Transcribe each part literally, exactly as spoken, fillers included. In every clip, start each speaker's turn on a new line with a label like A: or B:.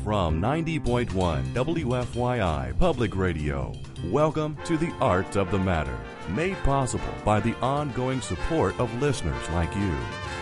A: From ninety point one W F Y I Public Radio, welcome to The Art of the Matter, made possible by the ongoing support of listeners like you.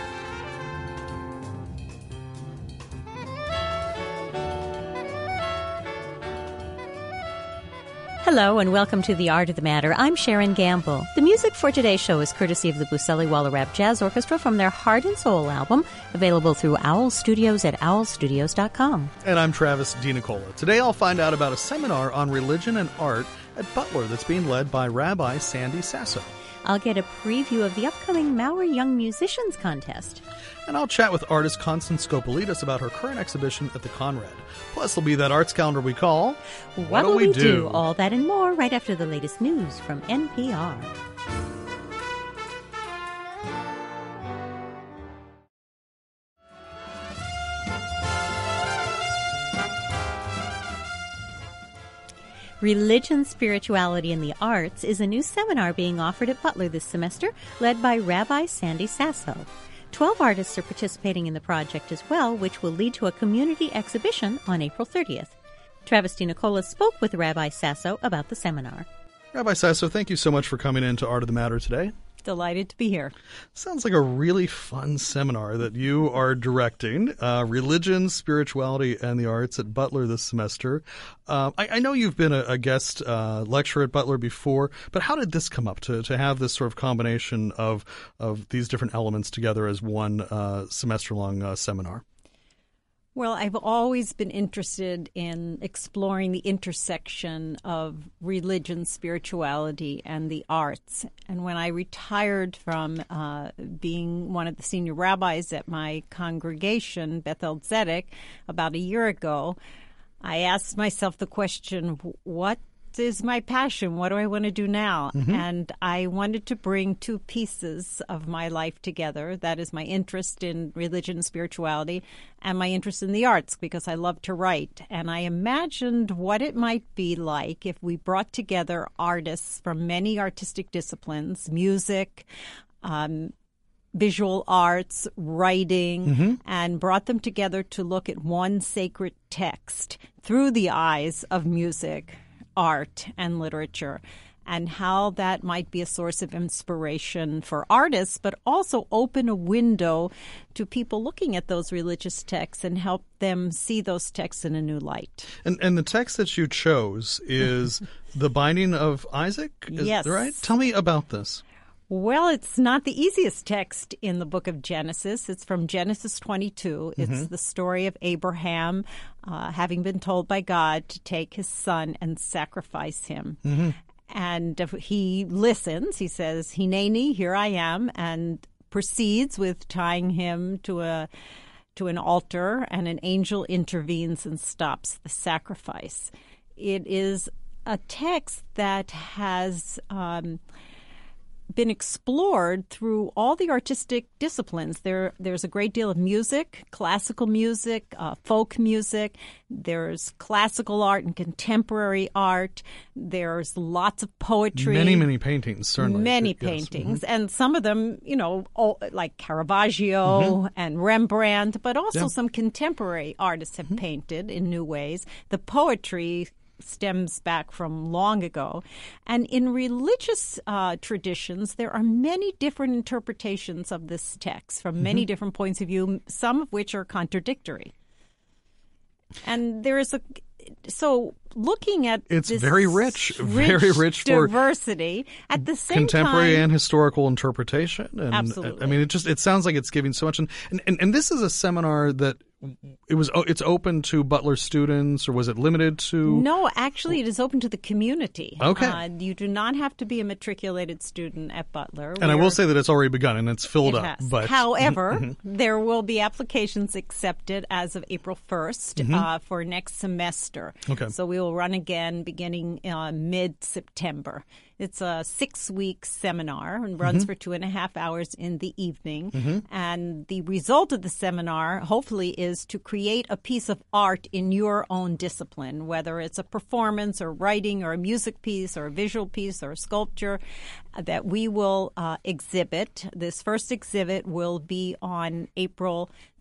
B: Hello and welcome to The Art of the Matter. I'm Sharon Gamble. The music for today's show is courtesy of the Buscelli Wallerap Jazz Orchestra from their Heart and Soul album, available through Owl Studios at owl studios dot com.
C: And I'm Travis DiNicola. Today I'll find out about a seminar on religion and art at Butler that's being led by Rabbi Sandy Sasso.
B: I'll get a preview of the upcoming Maurer Young Musicians Contest.
C: And I'll chat with artist Constance Skopolidis about her current exhibition at the Conrad. Plus, there'll be that arts calendar we call
B: What, what Will We, we do? do? All that and more right after the latest news from N P R. Religion, Spirituality, and the Arts is a new seminar being offered at Butler this semester, led by Rabbi Sandy Sasso. Twelve artists are participating in the project as well, which will lead to a community exhibition on April thirtieth. Travis DiNicola spoke with Rabbi Sasso about the seminar.
C: Rabbi Sasso, thank you so much for coming in to Art of the Matter today.
B: Delighted to be here.
C: Sounds like a really fun seminar that you are directing, uh, Religion, Spirituality, and the Arts at Butler this semester. Uh, I, I know you've been a, a guest uh, lecturer at Butler before, but how did this come up to, to have this sort of combination of, of these different elements together as one uh, semester-long uh, seminar?
D: Well, I've always been interested in exploring the intersection of religion, spirituality, and the arts. And when I retired from uh, being one of the senior rabbis at my congregation, Beth-El Tzedek, about a year ago, I asked myself the question, what is my passion? What do I want to do now? Mm-hmm. And I wanted to bring two pieces of my life together. That is my interest in religion and spirituality and my interest in the arts, because I love to write. And I imagined what it might be like if we brought together artists from many artistic disciplines, music, um, visual arts, writing, mm-hmm. and brought them together to look at one sacred text through the eyes of music, art, and literature, and how that might be a source of inspiration for artists, but also open a window to people looking at those religious texts and help them see those texts in a new light.
C: And and the text that you chose is the Binding of Isaac? Is
D: yes.
C: that right? Tell me about this.
D: Well, it's not the easiest text in the book of Genesis. It's from Genesis twenty-two. It's mm-hmm. the story of Abraham uh, having been told by God to take his son and sacrifice him. Mm-hmm. And he listens. He says, Hineni, here I am, and proceeds with tying him to a to an altar, and an angel intervenes and stops the sacrifice. It is a text that has Um, been explored through all the artistic disciplines. There, there's a great deal of music, classical music, uh, folk music. There's classical art and contemporary art. There's lots of poetry.
C: Many, many paintings, certainly.
D: Many
C: yes.
D: paintings.
C: Mm-hmm.
D: And some of them, you know, all, like Caravaggio mm-hmm. and Rembrandt, but also
C: yeah.
D: some contemporary artists have mm-hmm. painted in new ways. The poetry stems back from long ago. And in religious uh, traditions, there are many different interpretations of this text from many mm-hmm. different points of view, some of which are contradictory. And there is a so looking at
C: it's
D: this
C: very rich,
D: rich
C: very rich for
D: diversity at the same
C: contemporary
D: time,
C: and historical interpretation. And,
D: absolutely.
C: I mean, it just it sounds like it's giving so much. And, and and this is a seminar that it was. It's open to Butler students, or was it limited to?
D: No, actually, it is open to the community.
C: Okay,
D: uh, you do not have to be a matriculated student at Butler.
C: And I will say that it's already begun and it's filled
D: it
C: up.
D: Has.
C: But
D: however,
C: mm-hmm.
D: there will be applications accepted as of April first mm-hmm. uh, for next semester.
C: Okay,
D: so we will run again beginning uh, mid-September. It's a six-week seminar and runs mm-hmm. for two and a half hours in the evening. Mm-hmm. And the result of the seminar, hopefully, is to create a piece of art in your own discipline, whether it's a performance or writing or a music piece or a visual piece or a sculpture that we will uh, exhibit. This first exhibit will be on April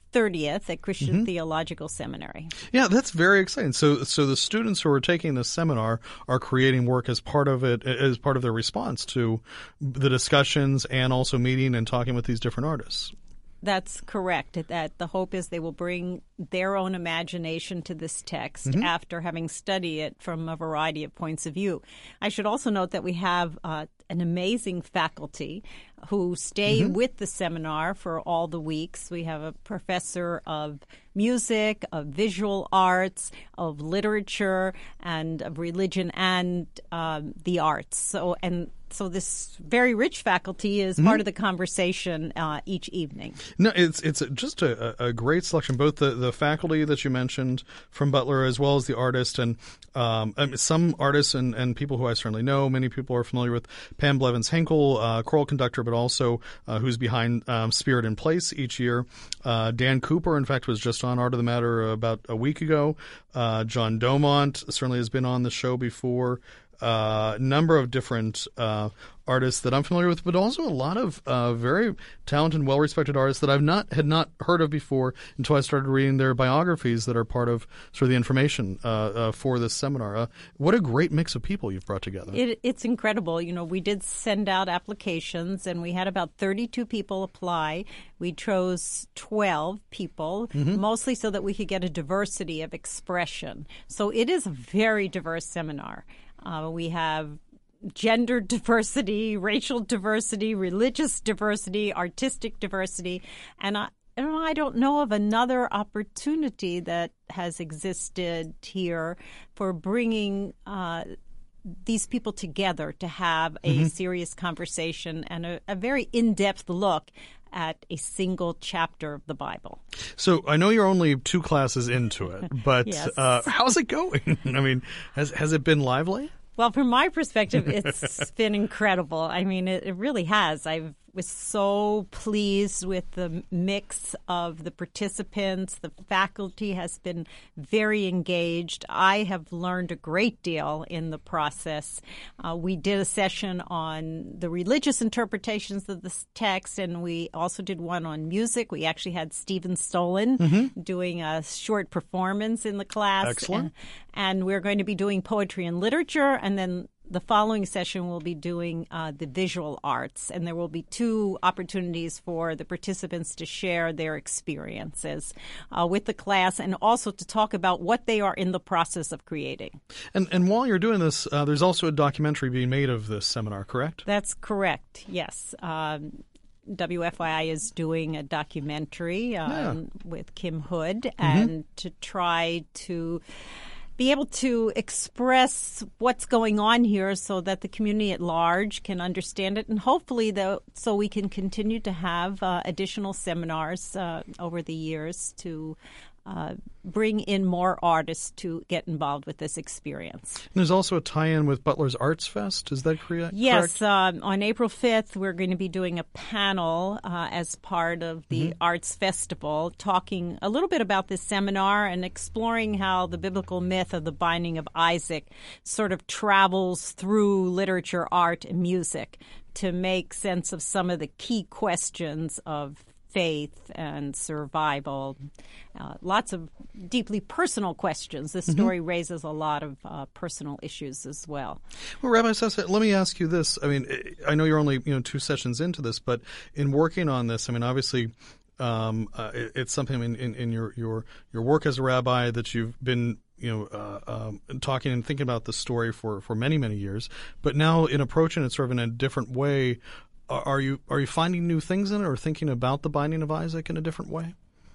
D: thirtieth at Christian
C: Mm-hmm.
D: Theological Seminary.
C: Yeah, that's very exciting. So, so the students who are taking this seminar are creating work as part of it, as part of their response to the discussions and also meeting and talking with these different artists.
D: That's correct. That the hope is they will bring their own imagination to this text
C: Mm-hmm.
D: after having studied it from a variety of points of view. I should also note that we have uh, an amazing faculty who stay
C: Mm-hmm.
D: with the seminar for all the weeks. We have a professor of music, of visual arts, of literature, and of religion and um, the arts. So and so this very rich faculty is
C: Mm-hmm.
D: part of the conversation uh, each evening.
C: No, it's it's just a, a great selection. Both the, the faculty that you mentioned from Butler as well as the artist, and um, I mean, some artists and, and people who I certainly know. Many people are familiar with Pam Blevins Henkel, uh, choral conductor, but also uh, who's behind um, Spirit in Place each year. Uh, Dan Cooper, in fact, was just on Art of the Matter about a week ago. Uh, John Domont certainly has been on the show before. A uh, number of different uh, artists that I'm familiar with, but also a lot of uh, very talented, well-respected artists that I've not had not heard of before until I started reading their biographies that are part of sort of the information uh, uh, for this seminar. Uh, what a great mix of people you've brought together.
D: It, it's incredible. You know, we did send out applications, and we had about thirty-two people apply. We chose twelve people,
C: Mm-hmm.
D: mostly so that we could get a diversity of expression. So it is a very diverse seminar. Uh, we have gender diversity, racial diversity, religious diversity, artistic diversity, and I, and I don't know of another opportunity that has existed here for bringing uh, these people together to have a
C: Mm-hmm.
D: serious conversation and a, a very in-depth look at a single chapter of the Bible.
C: So I know you're only two classes into it, but
D: Yes.
C: uh, how's it going? I mean, has has it been lively?
D: Well, from my perspective, it's been incredible. I mean, it, it really has. I was so pleased with the mix of the participants. The faculty has been very engaged. I have learned a great deal in the process. Uh, we did a session on the religious interpretations of this text, and we also did one on music. We actually had Stephen Stolen mm-hmm. doing a short performance in the class.
C: Excellent.
D: And, and we're going to be doing poetry and literature, and then the following session we'll be doing uh, the visual arts, and there will be two opportunities for the participants to share their experiences uh, with the class and also to talk about what they are in the process of creating.
C: And and while you're doing this, uh, there's also a documentary being made of this seminar, correct?
D: That's correct, yes. Um, W F Y I is doing a documentary um,
C: Yeah.
D: with Kim Hood, and mm-hmm. to try to be able to express what's going on here so that the community at large can understand it, and hopefully though, so we can continue to have uh, additional seminars uh, over the years to uh, bring in more artists to get involved with this experience.
C: And there's also a tie-in with Butler's Arts Fest. Is that correct?
D: Yes. Um, on April fifth, we're going to be doing a panel uh, as part of the mm-hmm. Arts Festival, talking a little bit about this seminar and exploring how the biblical myth of the binding of Isaac sort of travels through literature, art, and music to make sense of some of the key questions of faith and survival. Uh, lots of deeply personal questions. This story mm-hmm. raises a lot of uh, personal issues as well.
C: Well, Rabbi Sessa, let me ask you this. I mean, I know you're only you know two sessions into this, but in working on this, I mean, obviously um, uh, it, it's something in, in, in your, your your work as a rabbi that you've been you know, uh, um, talking and thinking about the story for, for many, many years. But now in approaching it sort of in a different way, Are you are you finding new things in it, or thinking about the binding of Isaac in a different way?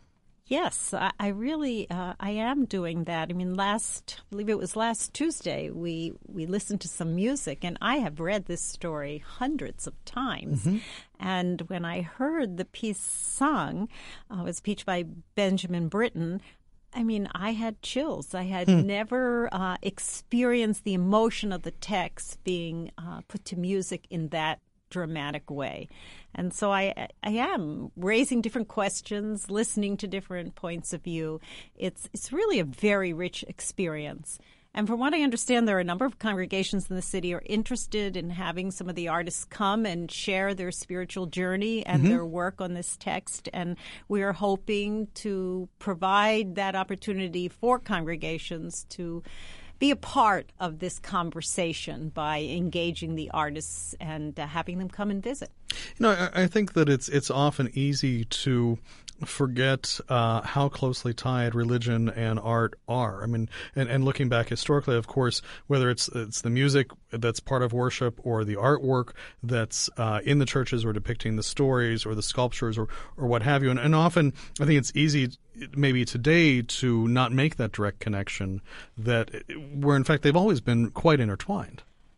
D: Yes, I, I really uh, I am doing that. I mean, last I believe it was last Tuesday we we listened to some music, and I have read this story hundreds of times. Mm-hmm. And when I heard the piece sung, uh, it was a piece by Benjamin Britten. I mean, I had chills. I had hmm. never uh, experienced the emotion of the text being uh, put to music in that dramatic way. And so I I am raising different questions, listening to different points of view. It's it's really a very rich experience. And from what I understand, there are a number of congregations in the city are interested in having some of the artists come and share their spiritual journey and mm-hmm. their work on this text. And we are hoping to provide that opportunity for congregations to be a part of this conversation by engaging the artists and uh, having them come and visit.
C: You know, I, I think that it's it's often easy to forget uh, how closely tied religion and art are. I mean, and, and looking back historically, of course, whether it's it's the music that's part of worship or the artwork that's uh, in the churches or depicting the stories or the sculptures or, or what have you. And, and often I think it's easy maybe today to not make that direct connection that where in fact they've always been quite intertwined.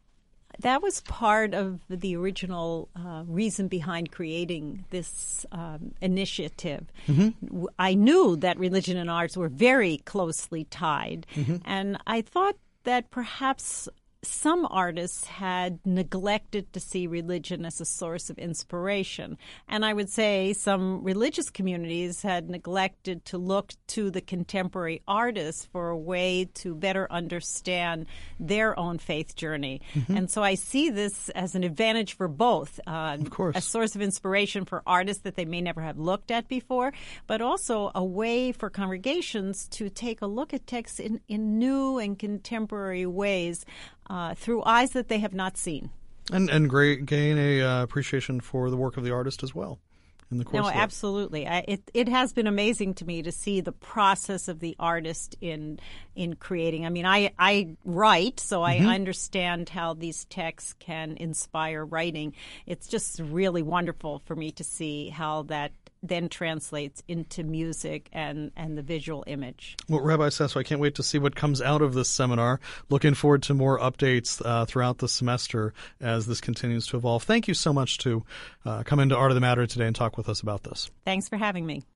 D: That was part of the original uh, reason behind creating this um, initiative. Mm-hmm. I knew that religion and arts were very closely tied, mm-hmm. and I thought that perhaps some artists had neglected to see religion as a source of inspiration. And I would say some religious communities had neglected to look to the contemporary artists for a way to better understand their own faith journey. Mm-hmm. And so I see this as an advantage for both. Uh,
C: of course.
D: A source of inspiration for artists that they may never have looked at before, but also a way for congregations to take a look at texts in, in new and contemporary ways. Uh, through eyes that they have not seen.
C: And and great, gain a uh, appreciation for the work of the artist as well in the course
D: no,
C: of it.
D: Absolutely. I, it, it has been amazing to me to see the process of the artist in in creating. I mean, I, I write, so I mm-hmm. understand how these texts can inspire writing. It's just really wonderful for me to see how that then translates into music and, and the visual image.
C: Well, Rabbi Sasso, I can't wait to see what comes out of this seminar. Looking forward to more updates uh, throughout the semester as this continues to evolve. Thank you so much to uh, come into Art of the Matter today and talk with us about this.
D: Thanks for having me.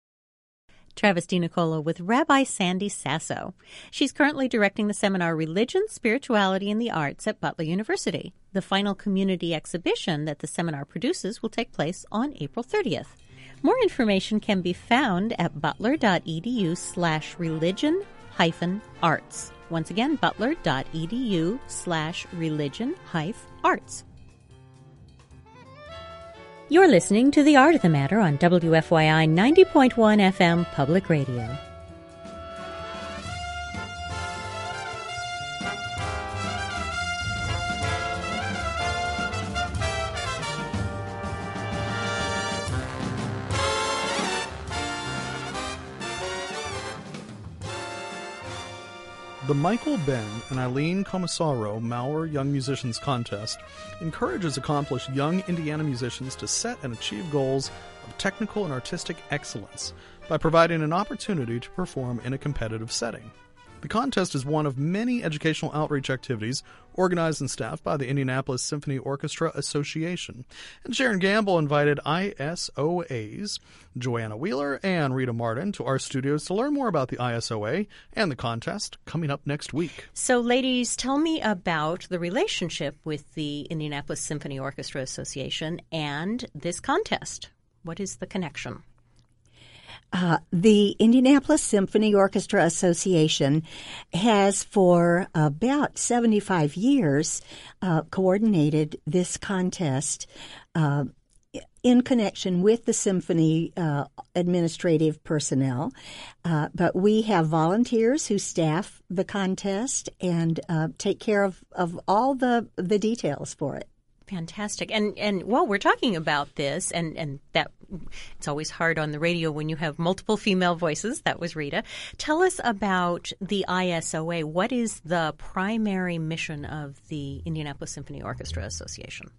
B: Travis DiNicola with Rabbi Sandy Sasso. She's currently directing the seminar Religion, Spirituality, and the Arts at Butler University. The final community exhibition that the seminar produces will take place on April thirtieth. More information can be found at butler.edu slash religion hyphen arts. Once again, butler.edu slash religion hyphen arts. You're listening to The Art of the Matter on W F Y I ninety point one F M Public Radio.
C: The Michael Ben and Eileen Commissaro Maurer Young Musicians Contest encourages accomplished young Indiana musicians to set and achieve goals of technical and artistic excellence by providing an opportunity to perform in a competitive setting. The contest is one of many educational outreach activities organized and staffed by the Indianapolis Symphony Orchestra Association. And Sharon Gamble invited I S O As Joanna Wheeler and Rita Martin to our studios to learn more about the I S O A and the contest coming up next week.
B: So, ladies, tell me about the relationship with the Indianapolis Symphony Orchestra Association and this contest. What is the connection?
E: Uh, the Indianapolis Symphony Orchestra Association has for about seventy-five years uh, coordinated this contest uh, in connection with the symphony uh, administrative personnel. Uh, but we have volunteers who staff the contest and uh, take care of, of all the, the details for it.
B: Fantastic. And and while we're talking about this, and, and that it's always hard on the radio when you have multiple female voices. That was Rita. Tell us about the I S O A. What is the primary mission of the Indianapolis Symphony Orchestra Association?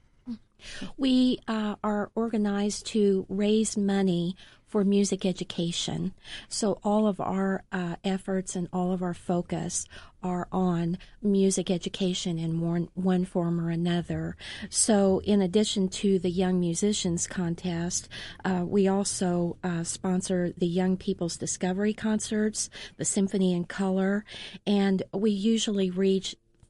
F: We uh, are organized to raise money for music education. So all of our uh, efforts and all of our focus are on music education in one, one form or another. So in addition to the Young Musicians Contest, uh, we also uh, sponsor the Young People's Discovery Concerts, the Symphony in Color, and we usually reach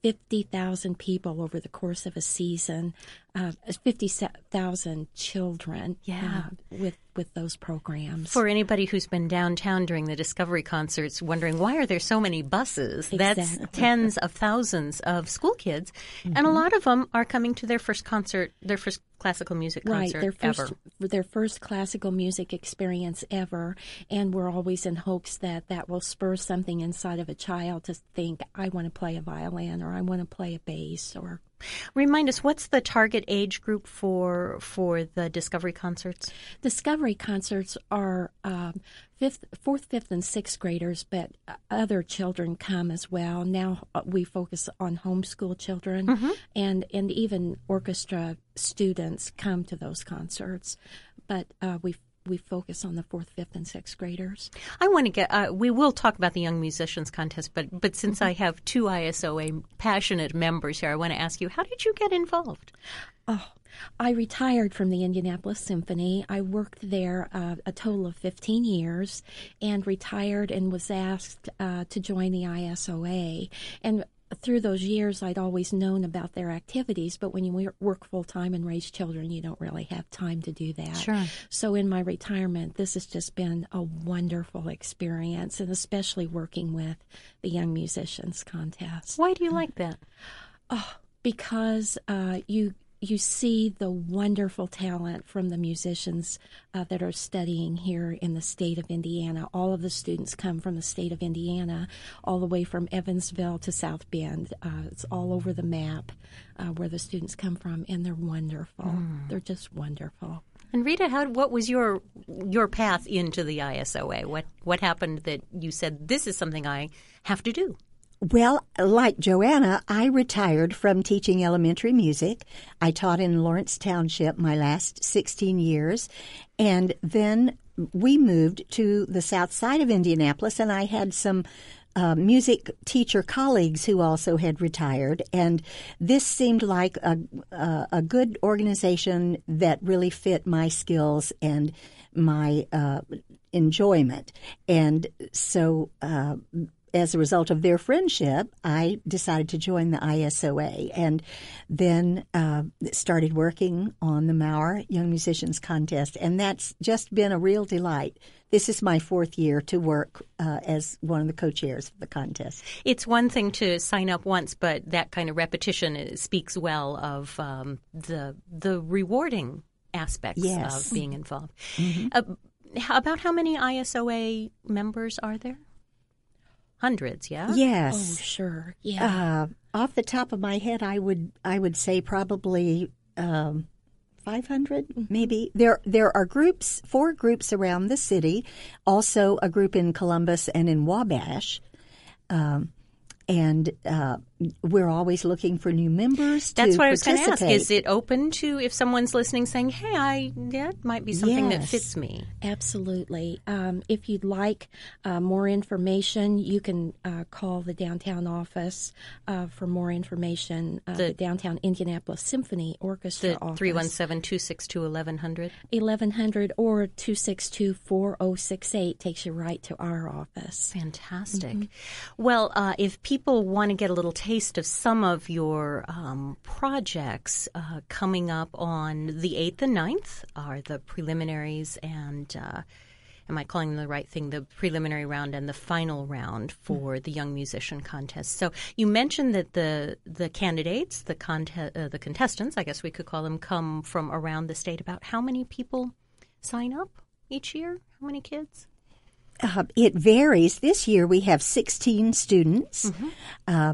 F: fifty thousand people over the course of a season, uh, fifty thousand children
B: Yeah.
F: uh, with, with those programs.
B: For anybody who's been downtown during the Discovery concerts wondering why are there so many buses, that's
F: Exactly.
B: tens of thousands of school kids,
F: Mm-hmm.
B: and a lot of them are coming to their first concert, their first classical music
F: Right,
B: concert
F: their first
B: ever.
F: their first classical music experience ever, and we're always in hopes that that will spur something inside of a child to think, I want to play a violin, or I want to play a bass, or
B: Remind us, what's the target age group for for the Discovery concerts?
F: Discovery concerts are um, fifth, fourth, fifth, and sixth graders, but other children come as well. Now uh, we focus on homeschool children,
B: Mm-hmm.
F: and and even orchestra students come to those concerts. But uh, we we focus on the fourth, fifth, and sixth graders.
B: I want to get. Uh, we will talk about the Young Musicians Contest, but but since I have two I S O A passionate members here, I want to ask you, how did you get involved?
F: Oh, I retired from the Indianapolis Symphony. I worked there uh, a total of fifteen years, and retired and was asked uh, to join the I S O A. And through those years, I'd always known about their activities, but when you work full-time and raise children, you don't really have time to do that.
B: Sure.
F: So in my retirement, this has just been a wonderful experience, and especially working with the Young Musicians Contest.
B: Why do you like that?
F: Oh, because uh, you you see the wonderful talent from the musicians uh, that are studying here in the state of Indiana. All of the students come from the state of Indiana, all the way from Evansville to South Bend. Uh, it's all over the map uh, where the students come from, and they're wonderful. Mm. They're just wonderful.
B: And Rita, how what was your your path into the I S O A? What what happened that you said, this is something I have to do?
E: Well, like Joanna, I retired from teaching elementary music. I taught in Lawrence Township my last sixteen years, and then we moved to the south side of Indianapolis, and I had some uh, music teacher colleagues who also had retired, and this seemed like a, a, a good organization that really fit my skills and my uh, enjoyment. And so uh as a result of their friendship, I decided to join the I S O A, and then uh, started working on the Maurer Young Musicians Contest, and that's just been a real delight. This is my fourth year to work uh, as one of the co-chairs of the contest.
B: It's one thing to sign up once, but that kind of repetition speaks well of um, the the rewarding aspects
E: Yes.
B: of being involved.
E: Mm-hmm.
B: Uh, about how many I S O A members are there? Hundreds, yeah?
F: Oh,
E: Yes.
F: sure. Yeah.
E: Uh, off the top of my head, I would I would say probably um, five hundred, maybe. There there are groups, four groups around the city, also a group in Columbus and in Wabash. Um, and uh, we're always looking for new members to
B: That's what I was going to
E: participate.
B: ask. Is it open to, if someone's listening saying, hey, I that might be something that
E: Yes.
B: fits me?
F: Absolutely. Um, if you'd like uh, more information, you can uh, call the downtown office uh, for more information. Uh, the,
B: The-
F: Downtown Indianapolis Symphony Orchestra
B: The
F: office.
B: three one seven, two six two, eleven hundred.
F: eleven hundred or two six two, four oh six eight takes you right to our office.
B: Fantastic. Well, uh, if people want to get a little taste of some of your um, projects uh, coming up on the eighth and ninth are the preliminaries and, uh, am I calling them the right thing, the preliminary round and the final round for the Young Musician Contest. So you mentioned that the the candidates, the, conte- uh, the contestants, I guess we could call them, come from around the state. About how many people sign up each year? How many kids?
E: Uh, it varies. This year we have sixteen students.
B: Mm-hmm.
E: Uh,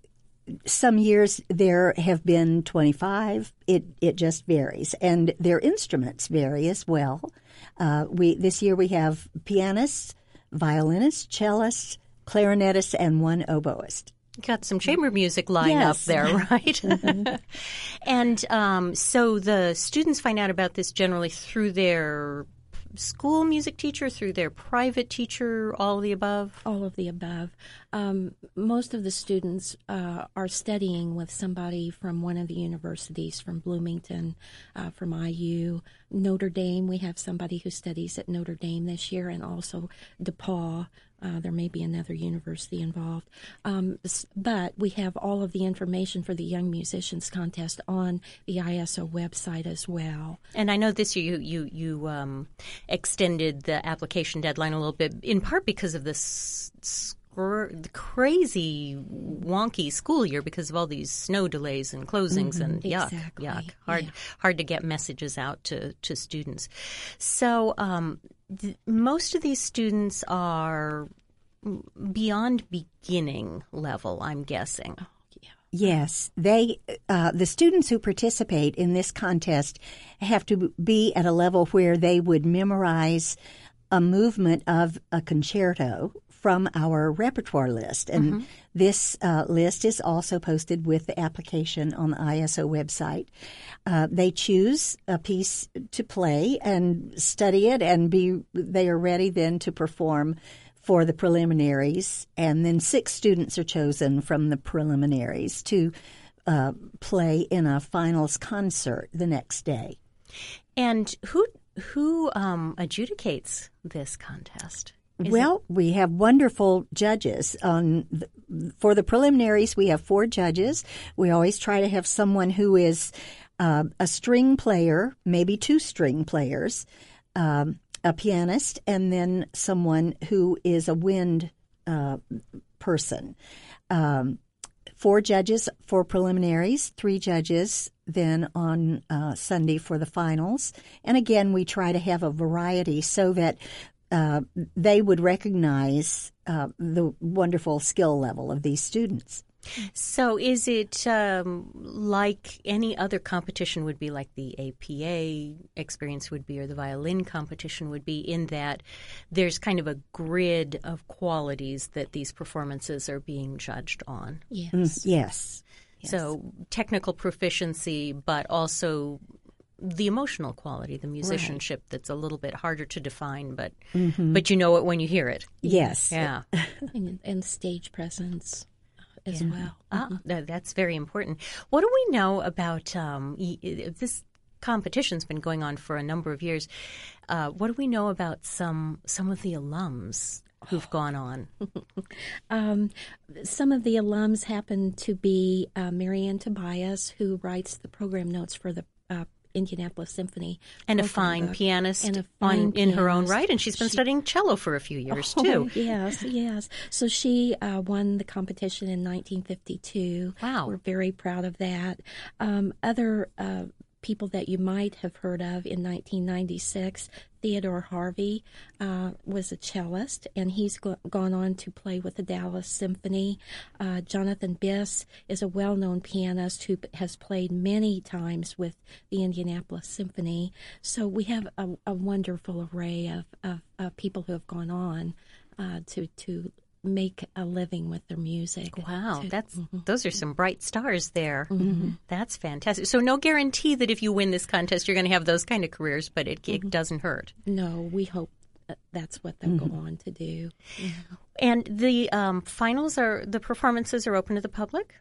E: some years there have been twenty-five. It it just varies, and their instruments vary as well. Uh, we this year we have pianists, violinists, cellists, clarinetists, and one oboist.
B: Got some chamber music lying
E: Yes.
B: up there, right? And um, so the students find out about this generally through their school music teacher, through their private teacher, all of the above?
F: All of the above. Um, most of the students uh, are studying with somebody from one of the universities, from Bloomington, uh, from I U, Notre Dame. We have somebody who studies at Notre Dame this year, and also DePaul. Uh, there may be another university involved. Um, but we have all of the information for the Young Musicians Contest on the I S O website as well.
B: And I know this year you you, you um, extended the application deadline a little bit, in part because of this the crazy wonky school year because of all these snow delays and closings
F: Mm-hmm,
B: and yuck,
F: exactly.
B: yuck. Hard
F: Yeah.
B: hard to get messages out to, to students. So um, th- most of these students are beyond beginning level, I'm guessing.
E: Yes, they uh, the students who participate in this contest have to be at a level where they would memorize a movement of a concerto from our repertoire list. And mm-hmm. this uh, list is also posted with the application on the I S O website. Uh, they choose a piece to play and study it, and be they are ready then to perform for the preliminaries. And then six students are chosen from the preliminaries to uh, play in a finals concert the next day.
B: And who who um, adjudicates this contest? Is
E: well, it- we have wonderful judges. On the, for the preliminaries, we have four judges. We always try to have someone who is uh, a string player, maybe two string players, um, a pianist, and then someone who is a wind uh, person. Um, four judges for preliminaries, three judges then on uh, Sunday for the finals. And again, we try to have a variety so that uh, they would recognize uh, the wonderful skill level of these students.
B: So is it um, like any other competition would be, like the A P A experience would be, or the violin competition would be, in that there's kind of a grid of qualities that these performances are being judged on?
F: Yes.
E: Mm, yes.
B: So technical proficiency, but also the emotional quality, the musicianship right. that's a little bit harder to define, but mm-hmm. but you know it when you hear it.
E: Yes.
B: Yeah.
F: and, and stage presence as
B: yeah.
F: well.
B: Ah,
F: mm-hmm.
B: that's very important. What do we know about um, this? Competition's been going on for a number of years. Uh, what do we know about some some of the alums who've gone on?
F: um, some of the alums happen to be uh, Marianne Tobias, who writes the program notes for the uh, Indianapolis Symphony.
B: And a fine
F: book.
B: pianist
F: and a fine
B: on, in
F: pianist.
B: her own right. And she's been
F: she,
B: studying cello for a few years,
F: oh,
B: too.
F: Yes, yes. So she uh, won the competition in nineteen fifty-two.
B: Wow.
F: We're very proud of that. Um, other uh, people that you might have heard of in nineteen ninety-six, Theodore Harvey uh, was a cellist, and he's go- gone on to play with the Dallas Symphony. Uh, Jonathan Biss is a well-known pianist who has played many times with the Indianapolis Symphony. So we have a, a wonderful array of, of, of people who have gone on uh, to to make a living with their music.
B: Wow,
F: to,
B: that's
F: mm-hmm.
B: those are some bright stars there.
F: Mm-hmm.
B: That's fantastic. So no guarantee that if you win this contest, you're going to have those kind of careers, but it,
F: mm-hmm.
B: it doesn't hurt.
F: No, we hope that that's what they'll mm-hmm. go on to do. Mm-hmm.
B: And the um, finals are the performances are open to the public?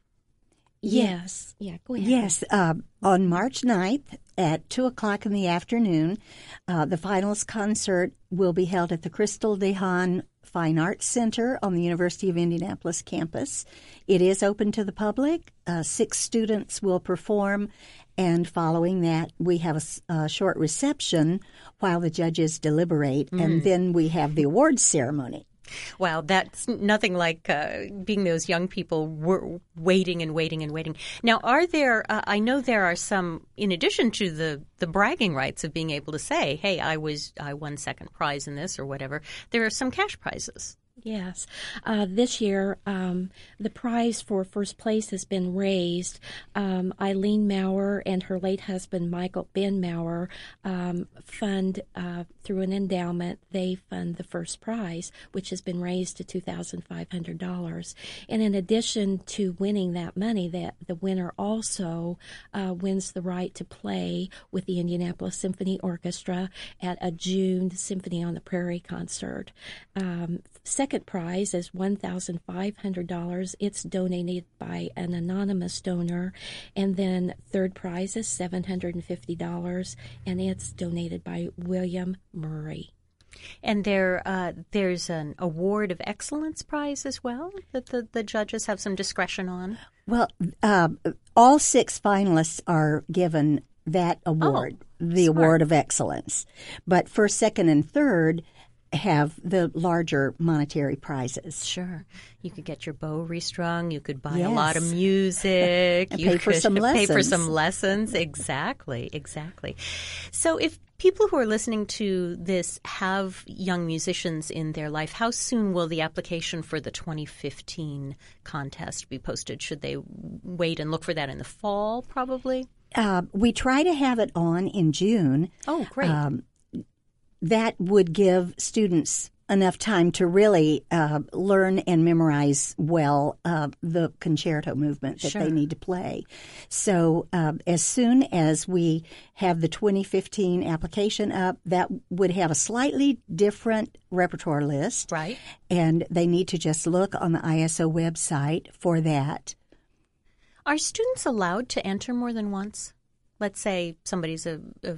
F: Yes. Yeah, go ahead.
E: Yes. Uh, on March ninth at two o'clock in the afternoon, uh, the finals concert will be held at the Crystal DeHaan Fine Arts Center on the University of Indianapolis campus. It is open to the public. Uh, six students will perform, and following that, we have a, a short reception while the judges deliberate, mm. and then we have the awards ceremony.
B: Wow, that's nothing like uh, being those young people were waiting and waiting and waiting. Now, are there, uh, I know there are some, in addition to the, the bragging rights of being able to say, hey, I was I won second prize in this or whatever, there are some cash prizes.
F: Yes. Uh, this year, um, the prize for first place has been raised. Um, Eileen Maurer and her late husband, Michael Ben Maurer, um, fund, uh, through an endowment, they fund the first prize, which has been raised to two thousand five hundred dollars. And in addition to winning that money, that the winner also uh, wins the right to play with the Indianapolis Symphony Orchestra at a June Symphony on the Prairie concert. Um, second second prize is one thousand five hundred dollars. It's donated by an anonymous donor. And then third prize is seven hundred fifty dollars, and it's donated by William Murray.
B: And there, uh, there's an Award of Excellence prize as well that the, the judges have some discretion on.
E: Well, uh, all six finalists are given that award,
B: oh,
E: the
B: smart.
E: Award of Excellence. But first, second, and third have the larger monetary prizes.
B: Sure. You could get your bow restrung. You could buy
E: Yes.
B: a lot of music.
E: And
B: you
E: pay for
B: could
E: some
B: Pay for
E: lessons.
B: some lessons. Exactly. Exactly. So if people who are listening to this have young musicians in their life, how soon will the application for the twenty fifteen contest be posted? Should they wait and look for that in the fall, probably?
E: Uh, we try to have it on in June.
B: Oh, great.
E: Um, that would give students enough time to really uh, learn and memorize well uh, the concerto movement that
B: Sure.
E: they need to play. So uh, as soon as we have the twenty fifteen application up, that would have a slightly different repertoire list.
B: Right.
E: And they need to just look on the I S O website for that.
B: Are students allowed to enter more than once? Let's say somebody's a, a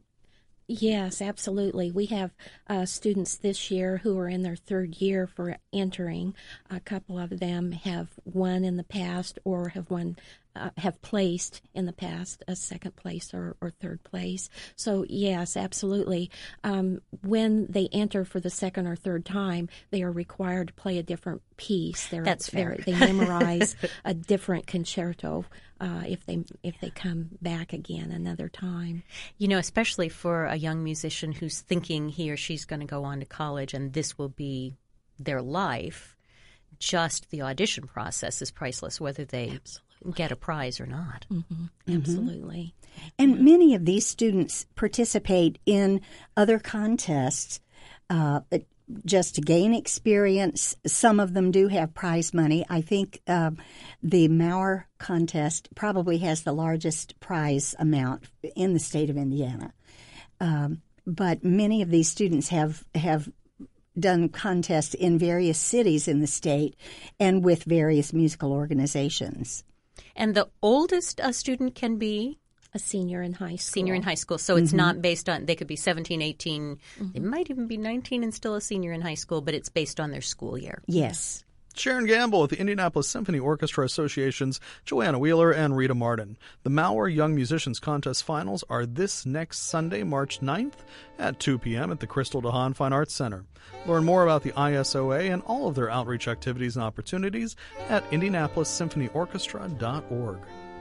F: Yes, absolutely. We have uh, students this year who are in their third year for entering. A couple of them have won in the past or have won, uh, have placed in the past a second place or, or third place. So yes, absolutely. Um, when they enter for the second or third time, they are required to play a different piece. They're,
B: That's fair.
F: they're- They memorize a different concerto uh, if they if they come back again another time.
B: You know, especially for a young musician who's thinking he or she's going to go on to college and this will be their life, just the audition process is priceless, whether they
F: Absolutely.
B: get a prize or not.
F: Mm-hmm. Absolutely.
E: And many of these students participate in other contests uh, just to gain experience. Some of them do have prize money. I think uh, the Mauer contest probably has the largest prize amount in the state of Indiana. Um, but many of these students have have done contests in various cities in the state and with various musical organizations.
B: And the oldest a student can be
F: A senior in high school.
B: senior in high school. So it's not based on, they could be seventeen, eighteen. They might even be nineteen and still a senior in high school, but it's based on their school year.
E: Yes.
C: Sharon Gamble with the Indianapolis Symphony Orchestra Association's Joanna Wheeler and Rita Martin. The Mauer Young Musicians Contest Finals are this next Sunday, March ninth at two p.m. at the Crystal DeHaan Fine Arts Center. Learn more about the I S O A and all of their outreach activities and opportunities at indianapolis symphony orchestra dot org.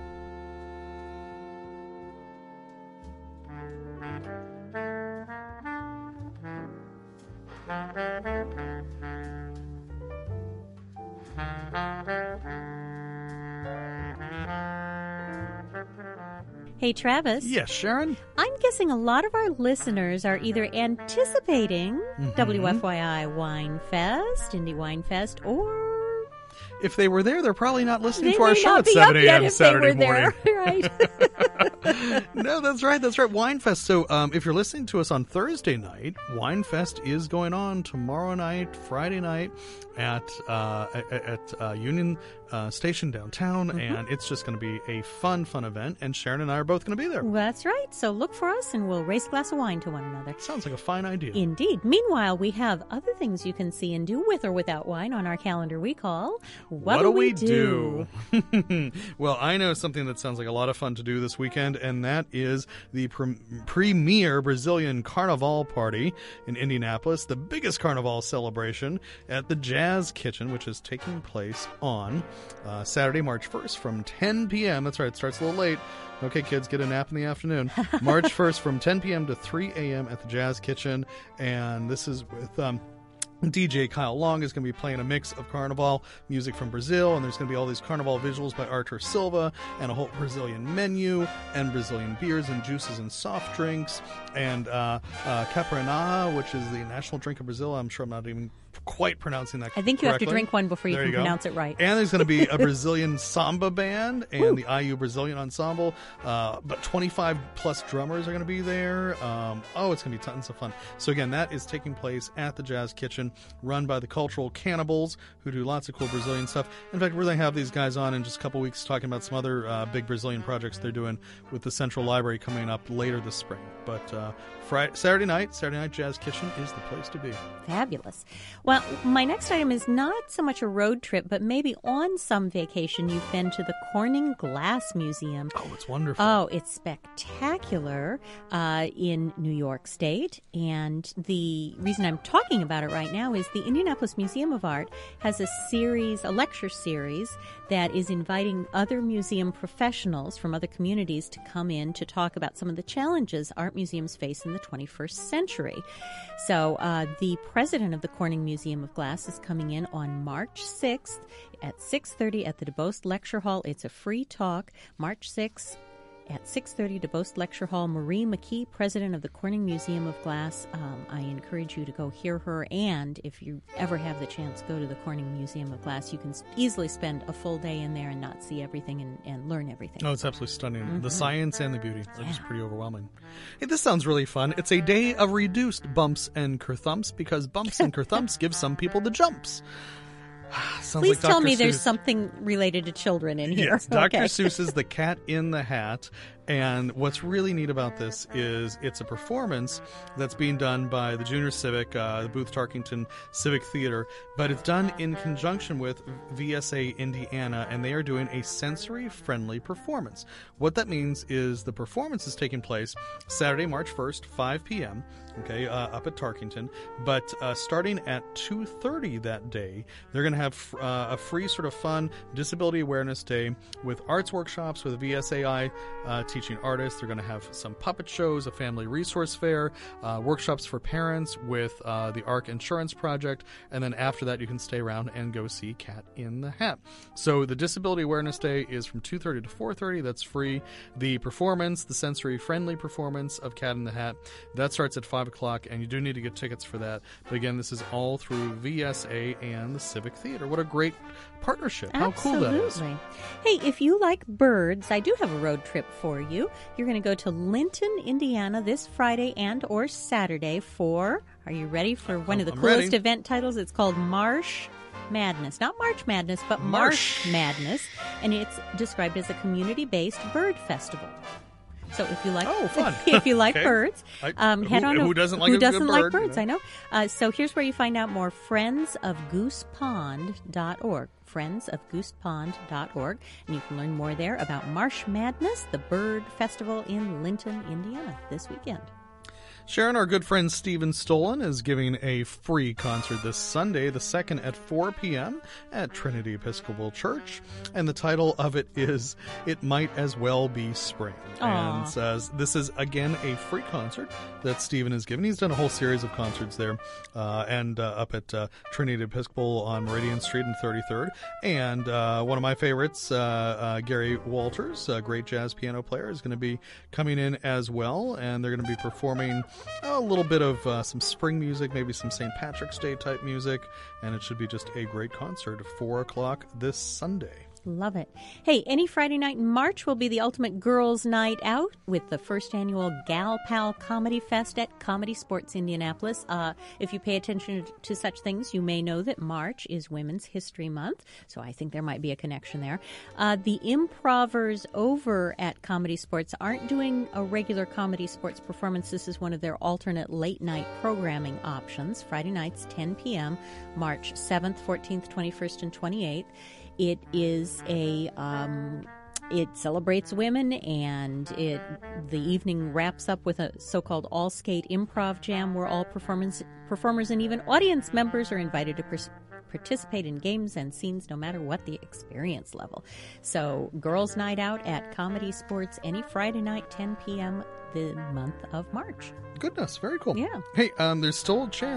B: Hey, Travis.
C: Yes, Sharon?
B: I'm guessing a lot of our listeners are either anticipating W F Y I Wine Fest, Indie Wine Fest, or
C: If they were there, they're probably not listening
B: they
C: to our
B: may
C: show
B: not
C: at
B: be
C: seven
B: up yet
C: a.m.
B: if
C: Saturday
B: they were
C: morning.
B: there. Right.
C: No, that's right. That's right. Winefest. So um, if you're listening to us on Thursday night, Winefest is going on tomorrow night, Friday night at uh, at, at uh, Union uh, Station downtown,
B: Mm-hmm.
C: and it's just going to be a fun, fun event. And Sharon and I are both going to be there.
B: That's right. So look for us and we'll race a glass of wine to one another.
C: Sounds like a fine idea.
B: Indeed. Meanwhile, we have other things you can see and do with or without wine on our calendar we call What,
C: do we do? Well, I know something that sounds like a lot of fun to do this weekend, and that is the pre- premier Brazilian Carnival party in Indianapolis, the biggest Carnival celebration at the Jazz Kitchen, which is taking place on uh, Saturday, March first from ten p.m. That's right, it starts a little late. Okay, kids, get a nap in the afternoon. March first from ten p.m. to three a.m. at the Jazz Kitchen, and this is with... Um, D J Kyle Long is going to be playing a mix of Carnival music from Brazil, and there's going to be all these Carnival visuals by Arthur Silva, and a whole Brazilian menu, and Brazilian beers and juices and soft drinks, and uh, uh, Caipirinha, which is the national drink of Brazil. I'm sure I'm not even quite pronouncing that
B: I think you
C: correctly.
B: have to drink one before you
C: There
B: can
C: you go.
B: pronounce it right.
C: And there's going to be a Brazilian samba band and the I U Brazilian Ensemble. Uh, but twenty-five plus drummers are going to be there. Um, oh, it's going to be tons of fun. So again, that is taking place at the Jazz Kitchen, run by the Cultural Cannibals, who do lots of cool Brazilian stuff. In fact, we're going to have these guys on in just a couple weeks talking about some other uh, big Brazilian projects they're doing with the Central Library coming up later this spring. But uh, Friday, Saturday night, Saturday Night Jazz Kitchen is the place to be.
B: Fabulous. Well, my next item is not so much a road trip, but maybe on some vacation you've been to the Corning Glass Museum.
C: Oh, it's wonderful.
B: Oh, it's spectacular uh, in New York State. And the reason I'm talking about it right now is the Indianapolis Museum of Art has a series, a lecture series, that is inviting other museum professionals from other communities to come in to talk about some of the challenges art museums face in the twenty-first century. So uh, the president of the Corning Museum of Glass is coming in on March sixth at six thirty at the DuBost Lecture Hall. It's a free talk, March sixth. At six thirty, DuBost Lecture Hall, Marie McKee, president of the Corning Museum of Glass. Um, I encourage you to go hear her, and if you ever have the chance, go to the Corning Museum of Glass. You can easily spend a full day in there and not see everything and, and learn everything.
C: Oh, it's absolutely stunning.
B: Mm-hmm.
C: The science and the beauty are
B: Yeah.
C: just pretty overwhelming. Hey, this sounds really fun. It's a day of reduced bumps and kerthumps because bumps and kerthumps give some people the jumps. Sounds
B: Please
C: like
B: tell
C: Doctor
B: me there's
C: Seuss.
B: something related to children in here.
C: Yes, Doctor
B: Okay.
C: Seuss's The Cat in the Hat. And what's really neat about this is it's a performance that's being done by the Junior Civic, uh, the Booth Tarkington Civic Theater, but it's done in conjunction with V S A Indiana, and they are doing a sensory-friendly performance. What that means is the performance is taking place Saturday, March first, five p.m., okay, uh, up at Tarkington, but uh, starting at two thirty that day, they're going to have uh, a free sort of fun Disability Awareness Day with arts workshops with V S A I uh, teaching artists. They're going to have some puppet shows, a family resource fair, uh, workshops for parents with uh, the ARC Insurance Project, and then after that you can stay around and go see Cat in the Hat. So the Disability Awareness Day is from two thirty to four thirty. That's free. The performance, the sensory-friendly performance of Cat in the Hat, that starts at five o'clock, and you do need to get tickets for that. But again, this is all through V S A and the Civic Theater. What a great partnership. How cool that is.
B: Absolutely. Hey, if you like birds, I do have a road trip for you. You're going to go to Linton, Indiana this Friday and or Saturday for, are you ready for one of the
C: I'm
B: coolest
C: ready.
B: event titles? It's called Marsh Madness. Not March Madness, but Marsh,
C: Marsh.
B: Madness. And it's described as a community-based bird festival. So if you like,
C: Oh, fun.
B: if you like
C: Okay.
B: birds,
C: I-
B: um, head
C: who-
B: on.
C: who doesn't like
B: who
C: a good
B: doesn't like
C: bird, you
B: birds?
C: know?
B: I know. Uh, so here's where you find out more: friends of goose pond dot org. friends of goose pond dot org, and you can learn more there about Marsh Madness, the bird festival in Linton, Indiana, this weekend.
C: Sharon, our good friend Stephen Stolen, is giving a free concert this Sunday, the second at four p.m. at Trinity Episcopal Church. And the title of it is It Might As Well Be Spring.
B: Aw.
C: And says this is, again, a free concert that Stephen has given. He's done a whole series of concerts there uh, and uh, up at uh, Trinity Episcopal on Meridian Street and thirty-third. And uh, one of my favorites, uh, uh, Gary Walters, a great jazz piano player, is going to be coming in as well. And they're going to be performing a little bit of uh, some spring music, maybe some Saint Patrick's Day type music, and it should be just a great concert. four o'clock this Sunday.
B: Love it. Hey, any Friday night in March will be the ultimate girls' night out with the first annual Gal Pal Comedy Fest at Comedy Sports Indianapolis. Uh, if you pay attention to such things, you may know that March is Women's History Month, so I think there might be a connection there. Uh, the improvers over at Comedy Sports aren't doing a regular Comedy Sports performance. This is one of their alternate late-night programming options. Friday nights, ten p.m., March seventh, fourteenth, twenty-first, and twenty-eighth. It is a, um, it celebrates women, and it the evening wraps up with a so-called all-skate improv jam where all performers, performers and even audience members are invited to pers- participate in games and scenes no matter what the experience level. So, girls' night out at Comedy Sports any Friday night, ten p.m., the month of March.
C: Goodness, very cool.
B: Yeah.
C: Hey, um, there's still a chance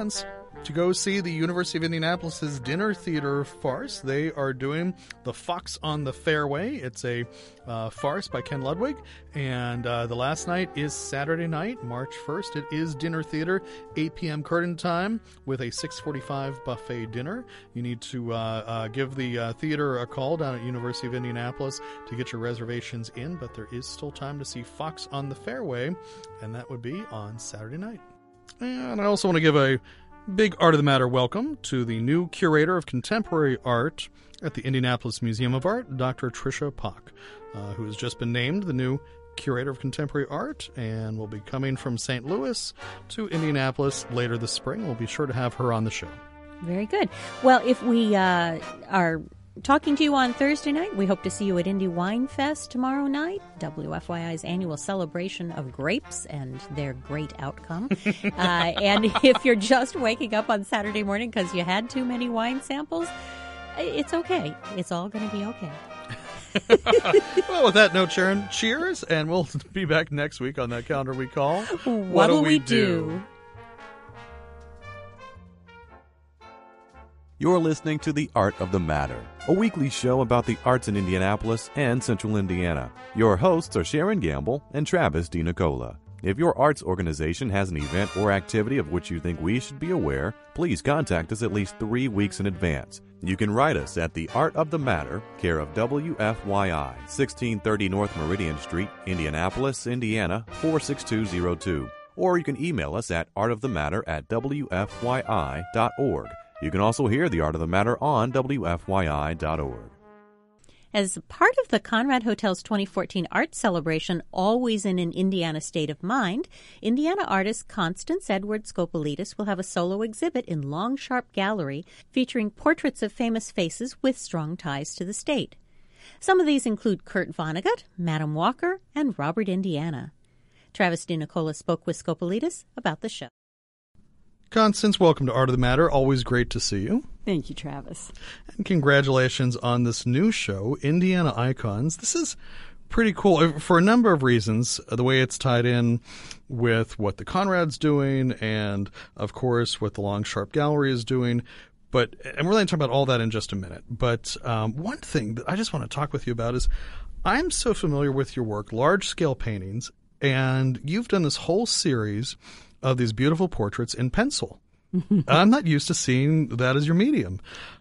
C: to go see the University of Indianapolis's Dinner Theater farce. They are doing The Fox on the Fairway. It's a uh, farce by Ken Ludwig, and uh, the last night is Saturday night, March first. It is Dinner Theater, eight p.m. curtain time with a six forty-five buffet dinner. You need to uh, uh, give the uh, theater a call down at University of Indianapolis to get your reservations in, but there is still time to see Fox on the Fairway, and that would be on Saturday night. And I also want to give a big Art of the Matter welcome to the new curator of contemporary art at the Indianapolis Museum of Art, Doctor Tricia Pock, uh, who has just been named the new curator of contemporary art and will be coming from Saint Louis to Indianapolis later this spring. We'll be sure to have her on the show.
B: Very good. Well, if we uh, are talking to you on Thursday night, we hope to see you at Indy Wine Fest tomorrow night, W F Y I's annual celebration of grapes and their great outcome. uh, and if you're just waking up on Saturday morning because you had too many wine samples, it's okay. It's all going to be okay.
C: Well, with that note, Sharon, cheers, and we'll be back next week on That Calendar We Call.
B: What, what do we do? do?
A: You're listening to The Art of the Matter, a weekly show about the arts in Indianapolis and Central Indiana. Your hosts are Sharon Gamble and Travis DiNicola. If your arts organization has an event or activity of which you think we should be aware, please contact us at least three weeks in advance. You can write us at The Art of the Matter, care of W F Y I, sixteen thirty North Meridian Street, Indianapolis, Indiana, four six two zero two. Or you can email us at artofthematter at w f y i dot org. You can also hear The Art of the Matter on w f y i dot org.
B: As part of the Conrad Hotel's twenty fourteen art celebration, Always in an Indiana State of Mind, Indiana artist Constance Edward Scopolidis will have a solo exhibit in Long Sharp Gallery featuring portraits of famous faces with strong ties to the state. Some of these include Kurt Vonnegut, Madam Walker, and Robert Indiana. Travis DiNicola spoke with Scopolidis about the show.
C: Constance, welcome to Art of the Matter. Always great to see you.
G: Thank you, Travis.
C: And congratulations on this new show, Indiana Icons. This is pretty cool for a number of reasons. The way it's tied in with what the Conrad's doing and, of course, what the Long Sharp Gallery is doing. But and we're going to talk about all that in just a minute. But um, one thing that I just want to talk with you about is I'm so familiar with your work, large-scale paintings, and you've done this whole series of these beautiful portraits in pencil. I'm not used to seeing that as your medium.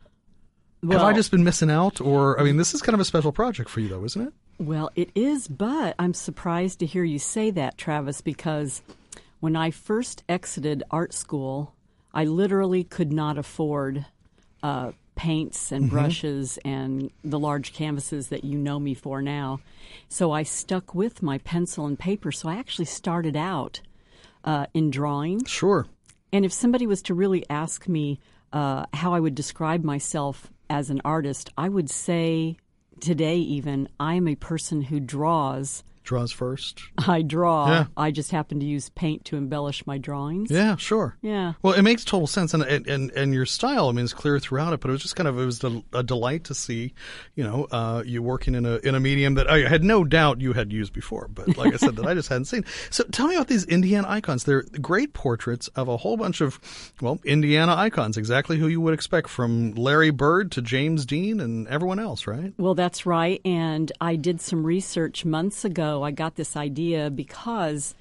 C: Well, have I just been missing out? Or, I mean, this is kind of a special project for you, though, isn't it?
G: Well, it is, but I'm surprised to hear you say that, Travis, because when I first exited art school, I literally could not afford uh, paints and mm-hmm. brushes and the large canvases that you know me for now. So I stuck with my pencil and paper. So I actually started out Uh, in drawing.
C: Sure.
G: And if somebody was to really ask me uh, how I would describe myself as an artist, I would say today even, I am a person who draws.
C: Draws first?
G: I draw.
C: Yeah.
G: I just happen to use paint to embellish my drawings.
C: Yeah, sure.
G: Yeah.
C: Well, it makes total sense. And and, and your style, I mean, is clear throughout it, but it was just kind of, it was a, a delight to see, you know, uh, you working in a in a medium that I had no doubt you had used before, but like I said, that I just hadn't seen. So tell me about these Indiana icons. They're great portraits of a whole bunch of, well, Indiana icons, exactly who you would expect, from Larry Bird to James Dean and everyone else, right?
G: Well, that's right. And I did some research months ago. I got this idea because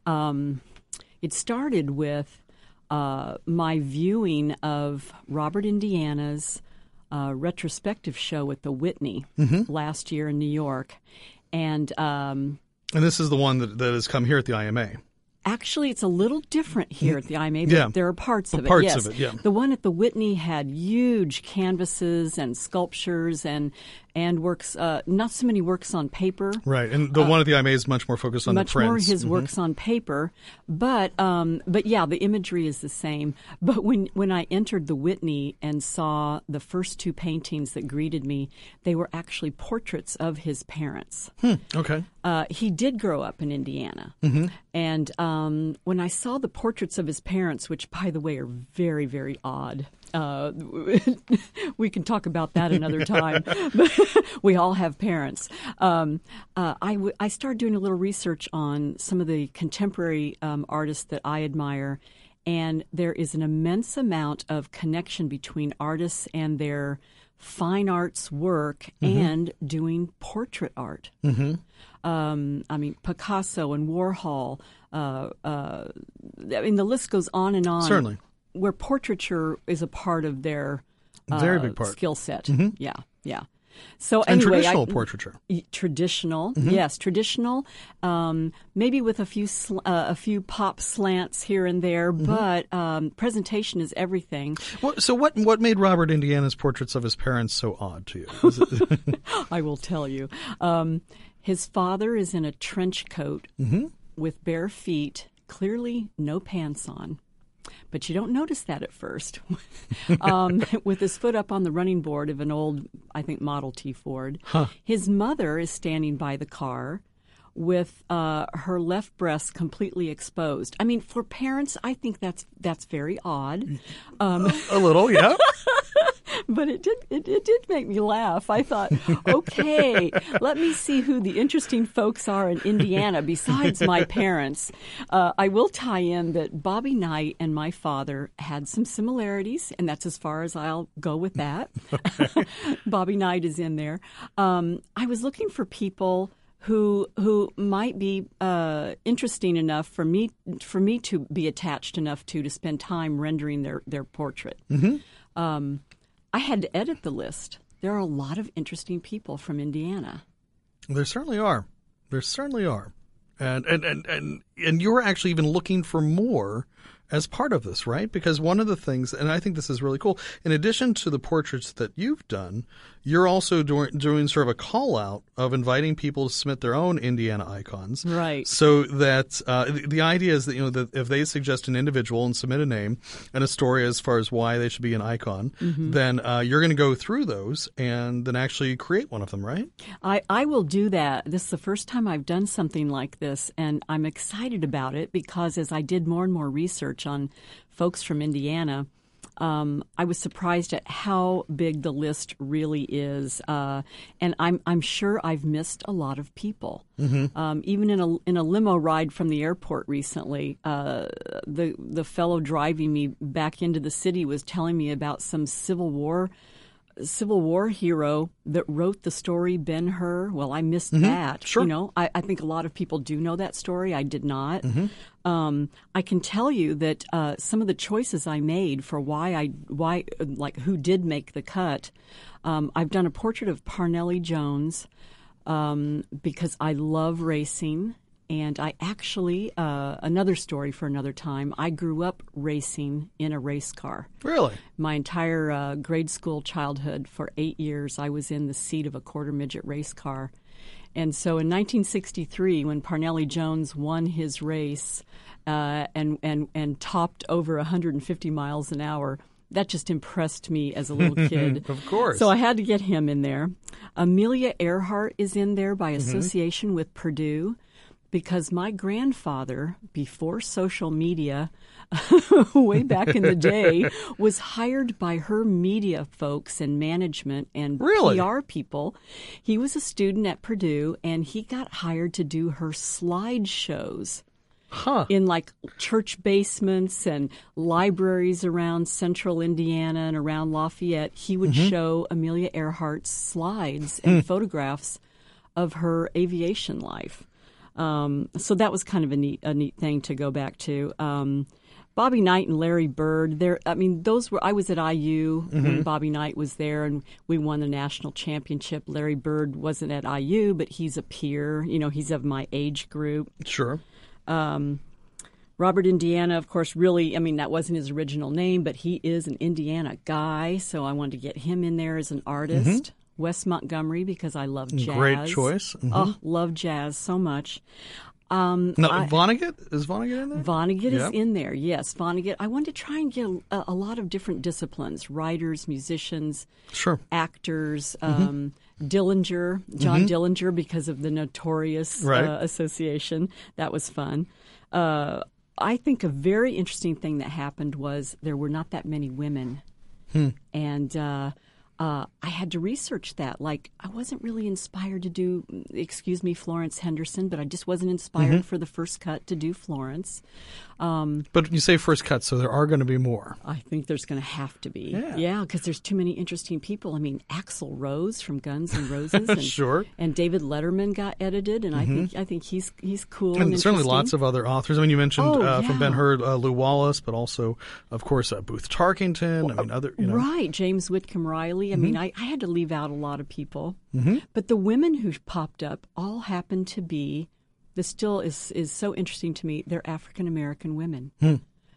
G: um, it started with uh, my viewing of Robert Indiana's uh, retrospective show at the Whitney mm-hmm. last year in New York. And um,
C: and this is the one that, that has come here at the I M A.
G: Actually, it's a little different here at the I M A, but
C: yeah.
G: there are parts of it.
C: Parts
G: yes.
C: of it, yeah.
G: The one at the Whitney had huge canvases and sculptures and and works, uh, not so many works on paper.
C: Right, and the uh, one at the I M A is much more focused on the prints.
G: Much more his
C: mm-hmm.
G: works on paper, but um, but yeah, the imagery is the same. But when when I entered the Whitney and saw the first two paintings that greeted me, they were actually portraits of his parents.
C: Hmm. Okay.
G: Uh, he did grow up in Indiana,
C: mm-hmm.
G: and um, when I saw the portraits of his parents, which, by the way, are very, very odd. Uh, we can talk about that another time. We all have parents. Um, uh, I, w- I started doing a little research on some of the contemporary um, artists that I admire, And there is an immense amount of connection between artists and their fine arts work mm-hmm. and doing portrait art. Mm-hmm. Um, I mean, Picasso and Warhol. Uh, uh, I mean, the list goes on and on.
C: Certainly.
G: Where portraiture is a part of their uh,
C: very big part
G: skill set.
C: Mm-hmm.
G: Yeah, yeah. So
C: and
G: anyway,
C: traditional
G: I,
C: portraiture.
G: Traditional,
C: mm-hmm.
G: yes, traditional. Um, maybe with a few sl- uh, a few pop slants here and there, mm-hmm. but um, presentation is everything.
C: Well, so what what made Robert Indiana's portraits of his parents so odd to you? Was it
G: I will tell you. Um, his father is in a trench coat
C: mm-hmm.
G: with bare feet, clearly no pants on. But you don't notice that at first. um, with his foot up on the running board of an old, I think, Model T Ford.
C: Huh.
G: His mother is standing by the car with uh, her left breast completely exposed. I mean, for parents, I think that's that's very odd. Um,
C: a little, yeah.
G: But it did it, it did make me laugh. I thought, okay, let me see who the interesting folks are in Indiana besides my parents. Uh, I will tie in that Bobby Knight and my father had some similarities, and that's as far as I'll go with that. Okay. Bobby Knight is in there. Um, I was looking for people who who might be uh, interesting enough for me for me to be attached enough to to spend time rendering their their portrait.
C: Mm-hmm.
G: Um, I had to edit the list. There are a lot of interesting people from Indiana.
C: There certainly are. There certainly are. And and, and, and and you were actually even looking for more as part of this, right? Because one of the things, and I think this is really cool, in addition to the portraits that you've done, you're also doing, doing sort of a call out of inviting people to submit their own Indiana icons.
G: Right.
C: So that uh, the, the idea is that, you know, that if they suggest an individual and submit a name and a story as far as why they should be an icon, mm-hmm. then uh, you're going to go through those and then actually create one of them, right?
G: I, I will do that. This is the first time I've done something like this, and I'm excited about it because as I did more and more research on folks from Indiana, um, I was surprised at how big the list really is, uh, and I'm I'm sure I've missed a lot of people. Mm-hmm. Um, even in a in a limo ride from the airport recently, uh, the the fellow driving me back into the city was telling me about some Civil War. Civil War hero that wrote the story Ben-Hur. Well, I missed
C: mm-hmm.
G: that.
C: Sure.
G: You know, I, I think a lot of people do know that story. I did not.
C: Mm-hmm.
G: Um, I can tell you that uh, some of the choices I made for why I why like who did make the cut. Um, I've done a portrait of Parnelli Jones um, because I love racing. And I actually, uh, another story for another time, I grew up racing in a race car.
C: Really?
G: My entire uh, grade school childhood, for eight years, I was in the seat of a quarter-midget race car. And so in nineteen sixty-three, when Parnelli Jones won his race uh, and, and, and topped over one hundred fifty miles an hour, that just impressed me as a little kid.
C: Of course.
G: So I had to get him in there. Amelia Earhart is in there by association mm-hmm. with Purdue. Because my grandfather, before social media, way back in the day, was hired by her media folks and management and
C: really?
G: P R people. He was a student at Purdue, and he got hired to do her slideshows
C: huh.
G: in like church basements and libraries around central Indiana and around Lafayette. He would mm-hmm. show Amelia Earhart's slides and mm. photographs of her aviation life. Um, so that was kind of a neat, a neat thing to go back to. Um, Bobby Knight and Larry Bird, there. I mean, those were. I was at I U mm-hmm. when Bobby Knight was there, and we won the national championship. Larry Bird wasn't at I U, but he's a peer. You know, he's of my age group.
C: Sure.
G: Um, Robert Indiana, of course, really. I mean, that wasn't his original name, but he is an Indiana guy, so I wanted to get him in there as an artist. Mm-hmm. Wes Montgomery, because I love jazz.
C: Great choice. Mm-hmm.
G: Oh, love jazz so much. Um,
C: now,
G: I,
C: Vonnegut? Is Vonnegut in there?
G: Vonnegut
C: yep.
G: is in there, yes. Vonnegut. I wanted to try and get a, a lot of different disciplines, writers, musicians,
C: sure.
G: actors,
C: mm-hmm. um,
G: Dillinger, John
C: mm-hmm.
G: Dillinger, because of the Notorious
C: right.
G: uh, association. That was fun. Uh, I think a very interesting thing that happened was there were not that many women.
C: Hmm.
G: And... Uh, Uh, I had to research that. Like, I wasn't really inspired to do, excuse me, Florence Henderson, but I just wasn't inspired mm-hmm. for the first cut to do Florence. Um,
C: but you say first cut, so there are going to be more.
G: I think there's going to have to be.
C: Yeah,
G: because there's too many interesting people. I mean, Axl Rose from Guns N' Roses, and,
C: sure,
G: and David Letterman got edited, and mm-hmm. I think I think he's he's cool
C: and,
G: and
C: certainly lots of other authors. I mean, you mentioned
G: oh,
C: uh,
G: yeah.
C: from Ben-Hur, uh, Lou Wallace, but also, of course, uh, Booth Tarkington. Well, I mean, other you know.
G: right, James Whitcomb Riley. I
C: mm-hmm.
G: mean, I, I had to leave out a lot of people,
C: mm-hmm.
G: but the women who popped up all happened to be. This still is is so interesting to me. They're African American women.
C: Hmm.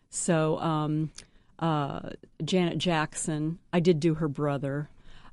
G: So um, uh, Janet Jackson, I did do her brother,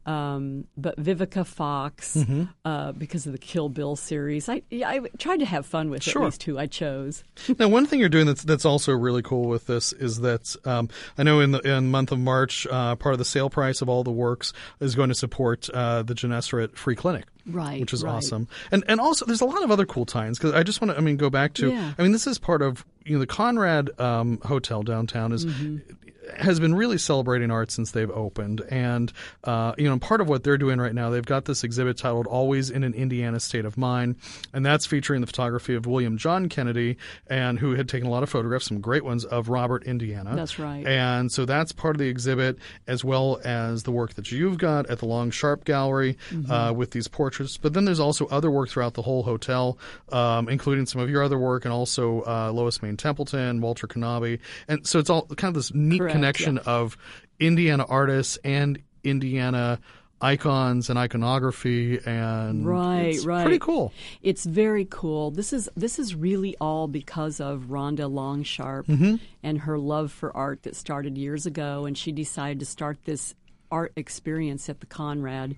G: um, but Vivica Fox,
C: mm-hmm.
G: uh, because of the Kill Bill series. I yeah, I tried to have fun with
C: sure.
G: at least who I chose.
C: Now, one thing you're doing that's that's also really cool with this is that um, I know in the in the month of March, uh, part of the sale price of all the works is going to support uh, the Gennesaret Free Clinic.
G: Right,
C: which is
G: right.
C: awesome, and and also there's a lot of other cool tie-ins because I just want to I mean go back to
G: yeah.
C: I mean this is part of you know the Conrad um, Hotel downtown is
G: mm-hmm.
C: has been really celebrating art since they've opened, and uh, you know part of what they're doing right now, they've got this exhibit titled "Always in an Indiana State of Mind," and that's featuring the photography of William John Kennedy, and who had taken a lot of photographs, some great ones of Robert, Indiana.
G: That's right,
C: and so that's part of the exhibit, as well as the work that you've got at the Long Sharp Gallery mm-hmm. uh, with these portraits. But then there's also other work throughout the whole hotel, um, including some of your other work, and also uh, Lois Main Templeton, Walter Knabe. And so it's all kind of this neat
G: Correct,
C: connection
G: yeah.
C: of Indiana artists and Indiana icons and iconography, and
G: right,
C: it's
G: right.
C: pretty cool.
G: It's very cool. This is this is really all because of Rhonda Longsharp
C: mm-hmm.
G: and her love for art that started years ago, and she decided to start this art experience at the Conrad.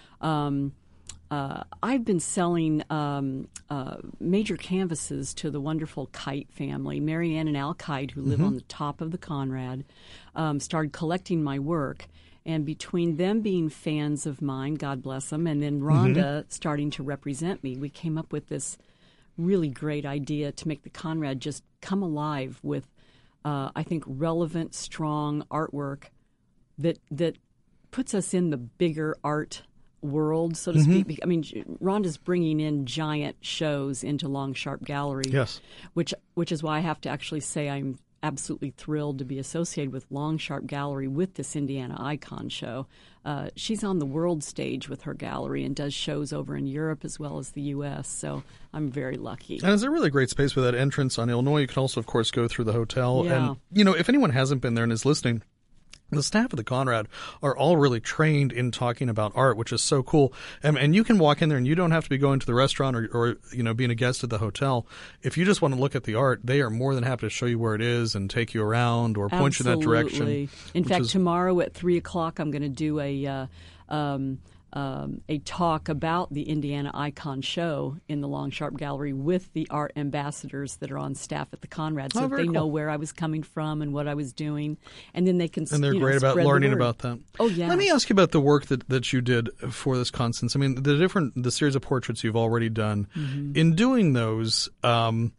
G: Um, Uh, I've been selling um, uh, major canvases to the wonderful Kite family. Mary Ann and Al Kite, who live
C: mm-hmm.
G: on the top of the Conrad, um, started collecting my work. And between them being fans of mine, God bless them, and then Rhonda mm-hmm. starting to represent me, we came up with this really great idea to make the Conrad just come alive with, uh, I think, relevant, strong artwork that that puts us in the bigger art world, so to
C: mm-hmm.
G: speak. I mean, Rhonda's bringing in giant shows into Long Sharp Gallery,
C: yes,
G: which which is why I have to actually say I'm absolutely thrilled to be associated with Long Sharp Gallery with this Indiana Icon show. Uh, she's on the world stage with her gallery and does shows over in Europe as well as the U S, so I'm very lucky.
C: And it's a really great space with that entrance on Illinois. You can also, of course, go through the hotel.
G: Yeah.
C: And, you know, if anyone hasn't been there and is listening, the staff of the Conrad are all really trained in talking about art, which is so cool. And, and you can walk in there and you don't have to be going to the restaurant or, or, you know, being a guest at the hotel. If you just want to look at the art, they are more than happy to show you where it is and take you around or point
G: Absolutely.
C: you in that direction.
G: In fact,
C: is...
G: tomorrow at three o'clock, I'm going to do a uh, um, um, a talk about the Indiana Icon show in the Long Sharp Gallery with the art ambassadors that are on staff at the Conrad, so
C: oh,
G: that they
C: cool.
G: know where I was coming from and what I was doing, and then they can.
C: And they're
G: you know,
C: great about
G: spread
C: learning
G: the word.
C: about that.
G: Oh yeah.
C: Let me ask you about the work that, that you did for this Constance. I mean, the different the series of portraits you've already done.
G: Mm-hmm.
C: In doing those, um,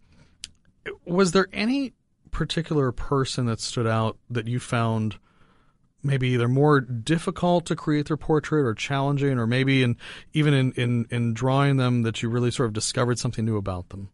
C: was there any particular person that stood out that you found maybe either more difficult to create their portrait or challenging, or maybe in even in, in, in drawing them that you really sort of discovered something new about them?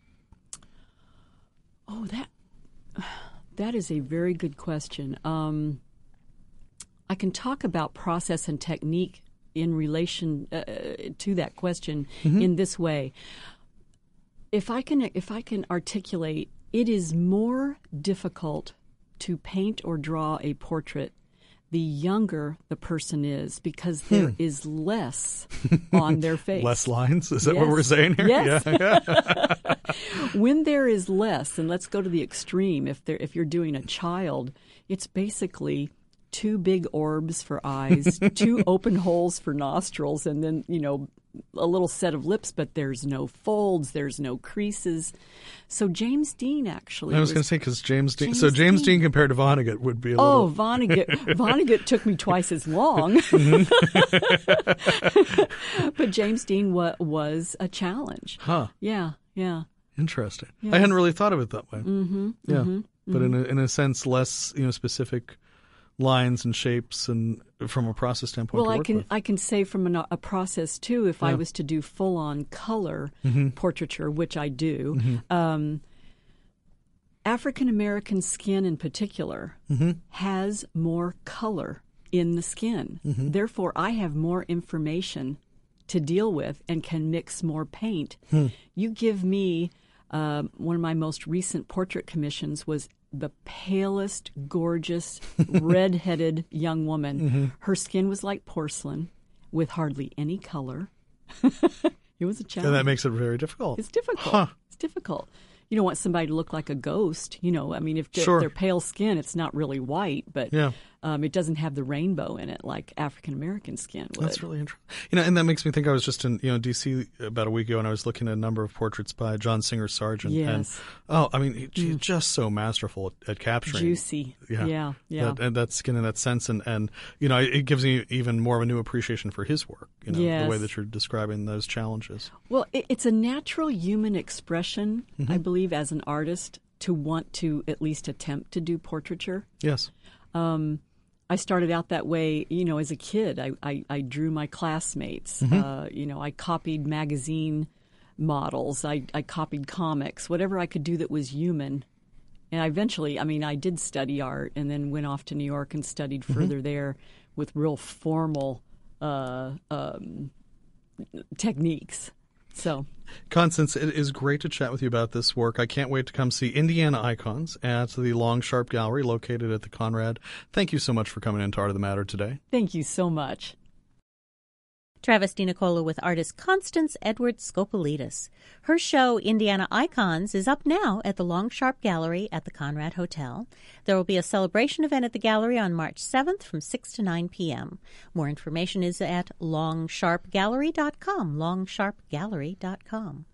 G: Oh, that that is a very good question. Um, I can talk about process and technique in relation uh, to that question mm-hmm. in this way. If I can, if I can articulate, it is more difficult to paint or draw a portrait the younger the person is, because there
C: hmm.
G: is less on their face.
C: Less lines? Is that
G: yes.
C: what we're saying here?
G: Yes.
C: Yeah.
G: When there is less, and let's go to the extreme, if there, if you're doing a child, it's basically two big orbs for eyes, two open holes for nostrils, and then, you know, a little set of lips, but there's no folds, there's no creases. So James Dean actually.
C: I was, was going to say, because James Dean. James so James Dean. Dean compared to Vonnegut would be a
G: oh,
C: little.
G: Oh, Vonnegut. Vonnegut took me twice as long. But James Dean wa- was a challenge.
C: Huh.
G: Yeah, yeah.
C: Interesting.
G: Yeah.
C: I hadn't really thought of it that way.
G: Mm-hmm.
C: Yeah.
G: Mm-hmm.
C: But
G: mm-hmm.
C: in a, in a sense, less, you know, specific lines and shapes, and from a process standpoint.
G: Well,
C: to
G: I
C: work
G: can
C: with.
G: I can say from an, a process too. If
C: yeah.
G: I was to do full-on color mm-hmm. portraiture, which I do,
C: Mm-hmm.
G: um, um, a process too. If I was to do full on color portraiture, which I do, um, um, a, a, a talk about the Indiana Icon show in the Long Sharp Gallery with the Arts Ambassadors that are on staff at the Conrad, so that they know where I was coming from and what I was doing, and then they can.
C: Mm-hmm.
G: Um, African American skin in particular
C: Mm-hmm.
G: has more color in the skin.
C: Mm-hmm.
G: Therefore, I have more information to deal with and can mix more paint.
C: Hmm.
G: You give me um, one of my most recent portrait commissions was the palest, gorgeous, red-headed young woman.
C: Mm-hmm.
G: Her skin was like porcelain with hardly any color. It was a challenge.
C: And that makes it very difficult.
G: It's difficult.
C: Huh.
G: It's difficult. You don't want somebody to look like a ghost. You know, I mean, if they're,
C: Sure.
G: they're pale skin, it's not really white, but
C: Yeah.
G: um, it doesn't have the rainbow in it like African American skin would.
C: That's really interesting. You know, and that makes me think I was just in, you know, D C about a week ago, and I was looking at a number of portraits by John Singer Sargent. And,
G: Yes.
C: oh, I mean, he, he's just so masterful at, at capturing.
G: Juicy.
C: Yeah.
G: Yeah. Yeah.
C: That, and that skin and that sense. And, and, you know, it gives me even more of a new appreciation for his work, you know, the
G: Yes.
C: way that you're describing those challenges.
G: Well, it, it's a natural human expression,
C: Mm-hmm.
G: I believe, as an artist to want to at least attempt to do portraiture.
C: Yes.
G: Um, I started out that way, you know, as a kid. I, I, I drew my classmates.
C: Mm-hmm.
G: Uh, you know, I copied magazine models. I, I copied comics, whatever I could do that was human. And I eventually, I mean, I did study art and then went off to New York and studied
C: Mm-hmm.
G: further there with real formal uh, um, techniques. So,
C: Constance, it is great to chat with you about this work. I can't wait to come see Indiana Icons at the Long Sharp Gallery located at the Conrad. Thank you so much for coming into Art of the Matter today.
G: thank you so much.
B: Travis DiNicola with artist Constance Edwards Scopolidis. Her show, Indiana Icons, is up now at the Long Sharp Gallery at the Conrad Hotel. There will be a celebration event at the gallery on March seventh from six to nine p.m. More information is at long sharp gallery dot com, long sharp gallery dot com.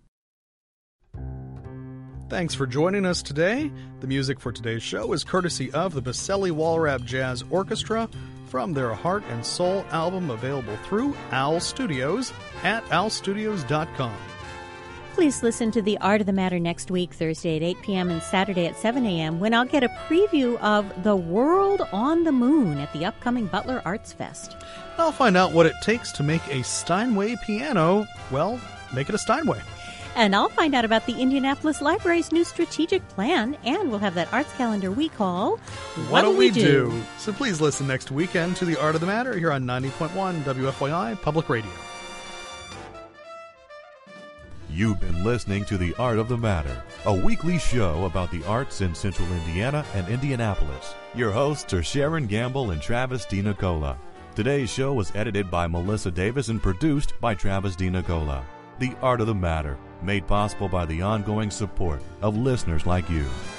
C: Thanks for joining us today. The music for today's show is courtesy of the Baselli Walrab Jazz Orchestra from their Heart and Soul album, available through Owl Studios at owl studios dot com.
B: Please listen to The Art of the Matter next week, Thursday at eight p.m. and Saturday at seven a.m., when I'll get a preview of The World on the Moon at the upcoming Butler Arts Fest.
C: I'll find out what it takes to make a Steinway piano. Well, make it a Steinway.
B: And I'll find out about the Indianapolis Library's new strategic plan, and we'll have that arts calendar we call
C: What'll We Do? So please listen next weekend to The Art of the Matter here on ninety point one W F Y I Public Radio.
A: You've been listening to The Art of the Matter, a weekly show about the arts in Central Indiana and Indianapolis. Your hosts are Sharon Gamble and Travis DiNicola. Today's show was edited by Melissa Davis and produced by Travis DiNicola. The Art of the Matter, made possible by the ongoing support of listeners like you.